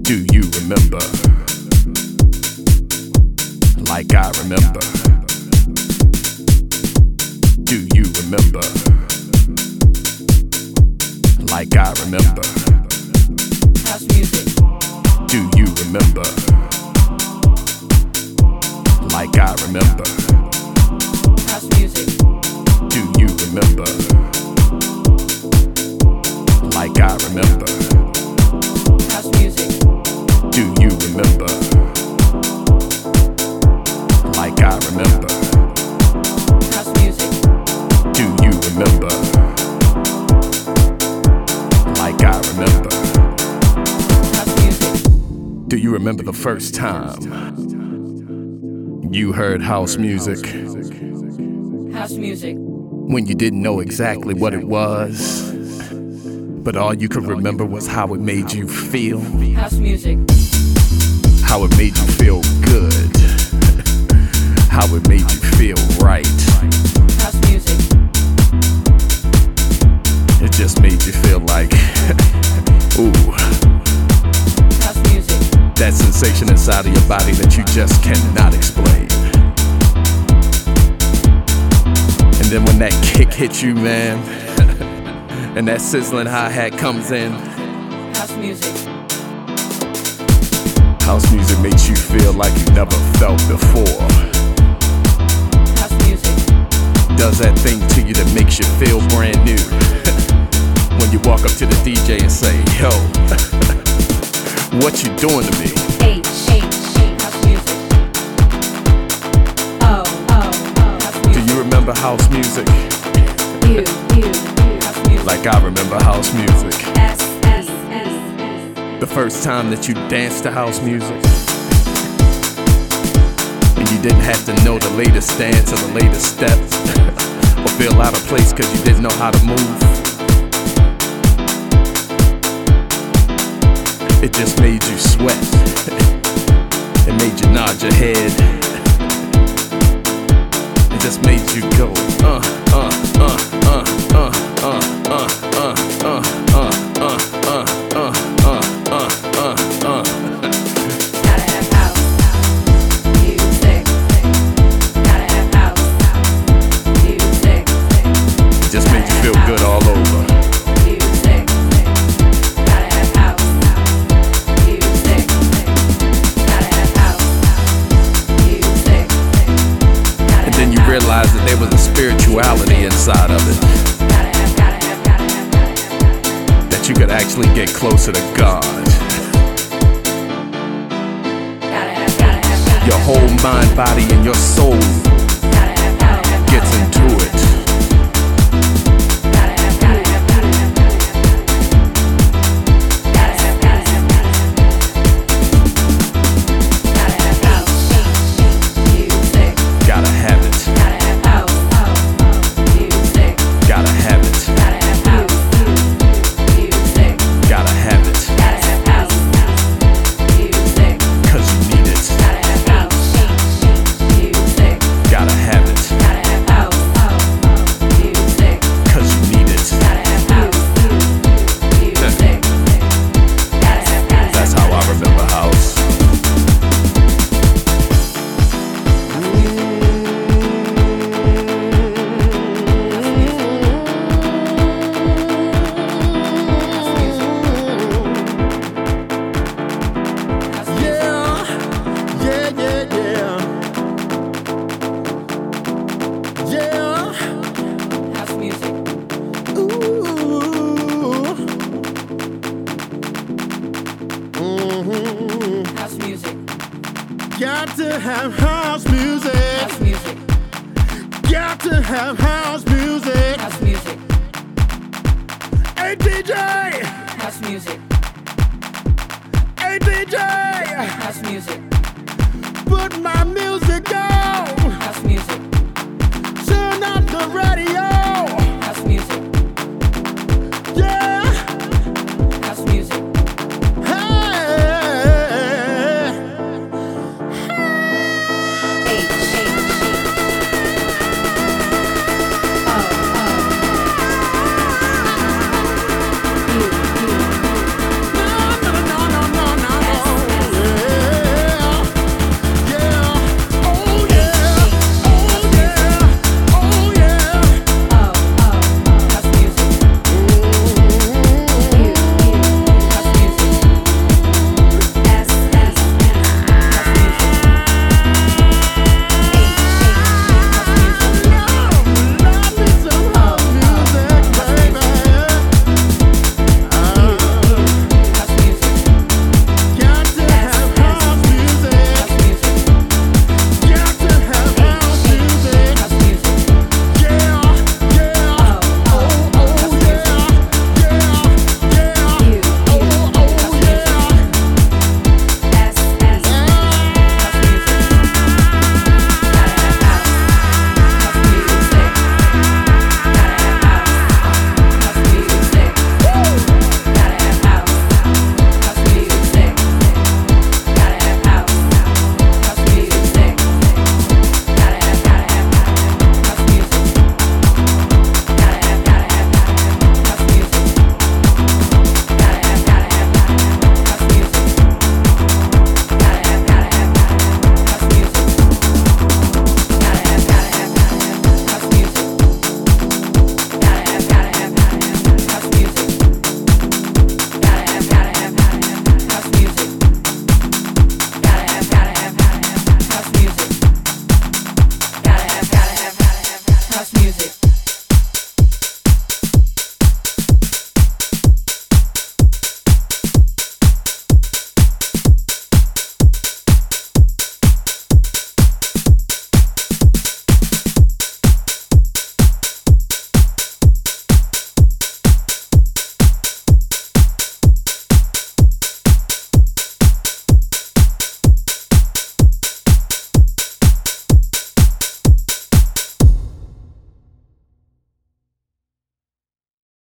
Do you remember? Like I remember. Do you remember? Like I remember. House music. Do you remember? Like I remember. House music. Do you remember? Like I remember. House music. Do you remember? Like I remember. House music. Do you remember? Like I remember. House music. Do you remember the first time you heard house music? House music. When you didn't know exactly what it was, but all you could remember was how it made you feel. House music. How it made you feel good. How it made you feel right. House music. It just made you feel like, ooh, House music. that sensation inside of your body that you just cannot explain. And then when that kick hits you, man, and that sizzling hi-hat comes in, House music. house music makes you feel like you never felt before. House music. Does that thing to you that makes you feel brand new. When you walk up to the DJ and say, yo, what you doing to me? House music. House Do music. you remember house music? House music. Like I remember house music. S. The first time that you danced to house music. And you didn't have to know the latest dance or the latest step. Or feel out of place cause you didn't know how to move. It just made you sweat. It made you nod your head. It just made you go, Gotta have house music. Gotta have house music. It just made you feel good all over. Music. Gotta have house music. Gotta have house music. And then you realize that there was a spirituality inside of it. That you could actually get closer to God. Your whole mind, body, and your soul gets into it. Gotta have it. Gotta have it. Gotta have it. Cause you need it. Gotta have it. Cause you need it. That's how I remember house. House music. House music. Got to have house music. House music. Got to have house music. House music. Hey DJ, House music. hey DJ, House music. put my music on.